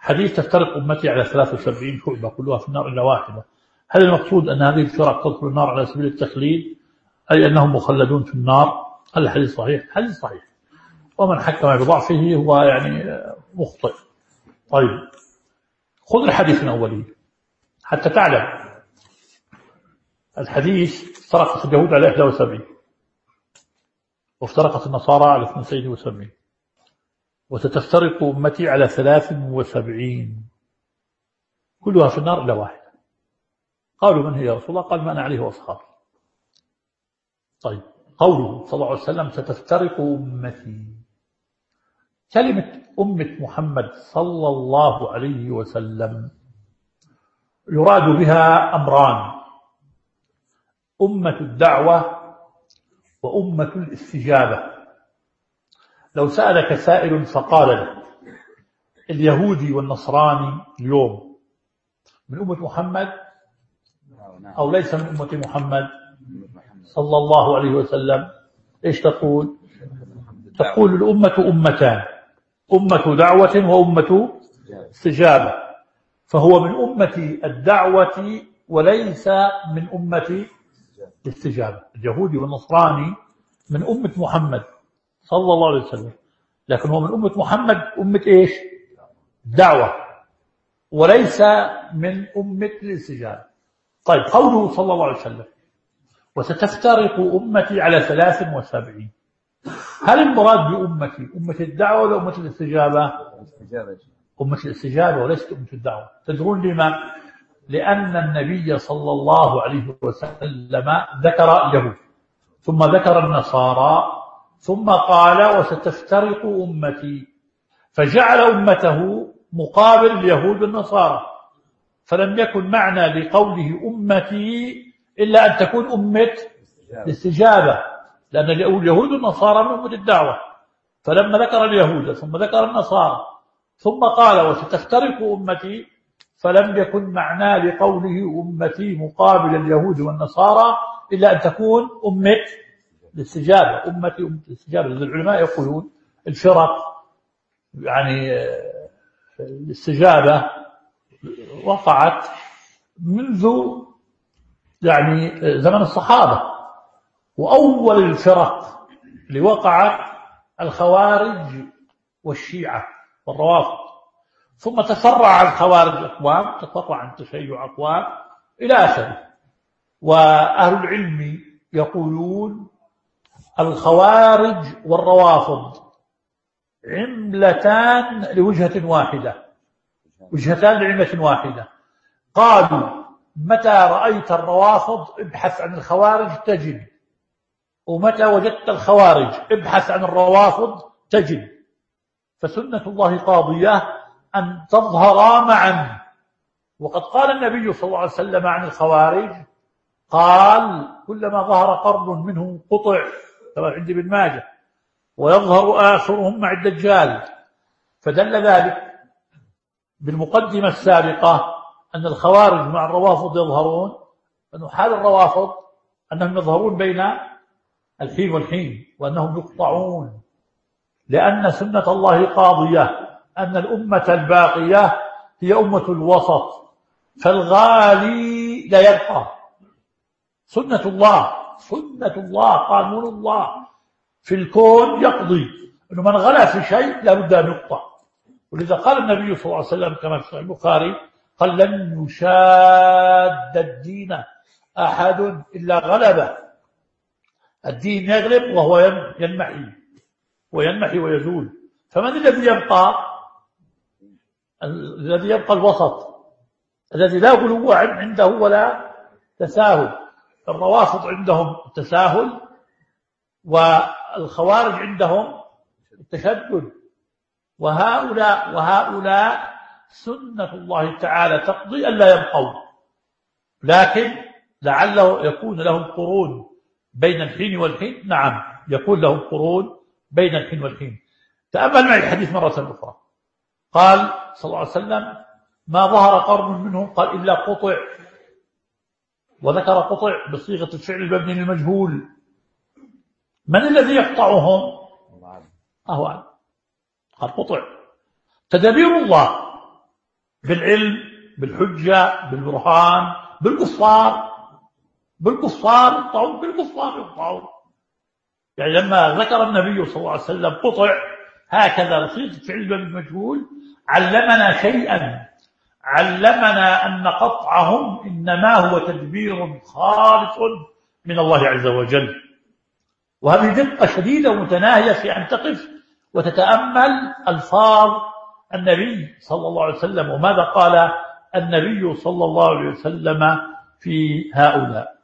حديث تفترق أمتي على 73 شعبة كلها في النار إلا واحدة، هل المقصود أن هذه الفرق تدخل النار على سبيل التخليد أي أنهم مخلدون في النار؟ هل الحديث صحيح؟ حديث صحيح، ومن حكم بضعفه هو يعني مخطئ. طيب خذ الحديث من أوله حتى تعلم. الحديث افترقت اليهود على 71 وافترقت النصارى على 72 وستفترق أمتي على 73 كلها في النار إلا واحدة. قالوا من هي يا رسول الله؟ قال ما أنا عليه وأصحابي. طيب قوله صلى الله عليه وسلم ستفترق أمتي، كلمة أمة محمد صلى الله عليه وسلم يراد بها أمران: أمة الدعوة وأمة الاستجابة. لو سألك سائل فقال له اليهودي والنصراني اليوم من أمة محمد أو ليس من أمة محمد صلى الله عليه وسلم، إيش تقول؟ تقول الأمة أمتان: أمة دعوة وأمة استجابة. فهو من أمة الدعوة وليس من أمة الاستجابة. اليهودي والنصراني من أمة محمد صلى الله عليه وسلم، لكن هو من أمة محمد أمة إيش؟ دعوة، وليس من أمة الاستجابة. طيب قوله صلى الله عليه وسلم وستفترق أمتي على 73، هل المراد بأمتي أمة الدعوة ولا أمة الاستجابة؟ أمة الاستجابة وليست أمة الدعوة. تدرون لما؟ لأن النبي صلى الله عليه وسلم ذكر اليهود ثم ذكر النصارى ثم قال وستفترق أمتي، فجعل أمته مقابل اليهود والنصارى، فلم يكن معنى لقوله أمتي إلا أن تكون أمة الاستجابة، لأن اليهود والنصارى من أمة الدعوة. فلما ذكر اليهود ثم ذكر النصارى ثم قال وستفترق أمتي، فلم يكن معنى لقوله أمتي مقابل اليهود والنصارى إلا أن تكون أمة الاستجابة. أمتي أمة الاستجابة. العلماء يقولون الفرق يعني الاستجابة وقعت منذ يعني زمن الصحابة، وأول الفرق اللي وقعت الخوارج والشيعة والروافض، ثم تفرع الخوارج أقوام، تفرع عن تشيع أقوام إلى آخره. وأهل العلم يقولون الخوارج والروافض عملتان لوجهة واحدة، وجهتان لعملة واحدة. قالوا متى رأيت الروافض ابحث عن الخوارج تجد، ومتى وجدت الخوارج ابحث عن الروافض تجد. فسنة الله قاضية أن تظهرا معا. وقد قال النبي صلى الله عليه وسلم عن الخوارج، قال كلما ظهر قرن منهم قطع، كما عند ابن ماجه، ويظهر آخرهم مع الدجال. فدل ذلك بالمقدمة السابقة أن الخوارج مع الروافض يظهرون، أن حال الروافض أنهم يظهرون بين الحين والحين، وأنهم يقطعون، لأن سنة الله قاضية أن الأمة الباقية هي أمة الوسط، فالغالي لا يبقى. سنة الله قانون الله في الكون يقضي أنه من غلا في شيء لا بد أن يقطع. ولذا قال النبي صلى الله عليه وسلم كما في البخاري، قال لن يشاد الدين أحد إلا غلبه. الدين يغلب وهو ينمحي ويزول. فمن الذي يبقى؟ الذي يبقى الوسط الذي لا غلو عنده ولا تساهل. الروافض عندهم التساهل، والخوارج عندهم التشدد. وهؤلاء سنة الله تعالى تقضي ألا يبقوا، لكن لعله يكون لهم قرون بين الحين والحين. نعم يكون لهم قرون بين الحين والحين. تأمل معي الحديث مرة أخرى. قال صلى الله عليه وسلم ما ظهر قرن منهم قال إلا قطع، وذكر قطع بصيغة الفعل المبني للمجهول. من الذي يقطعهم؟ قال قطع. تدابير الله بالعلم، بالحجة، بالبرهان، بالكفار. بالكفار يقطعون، بالكفار يقطعون. يعني لما ذكر النبي صلى الله عليه وسلم قطع هكذا بسيط فعل بالمجهول علمنا شيئا، علمنا أن قطعهم إنما هو تدبير خالص من الله عز وجل. وهذه دقة شديدة ومتناهية في أن تقف وتتأمل ألفاظ النبي صلى الله عليه وسلم وماذا قال النبي صلى الله عليه وسلم في هؤلاء.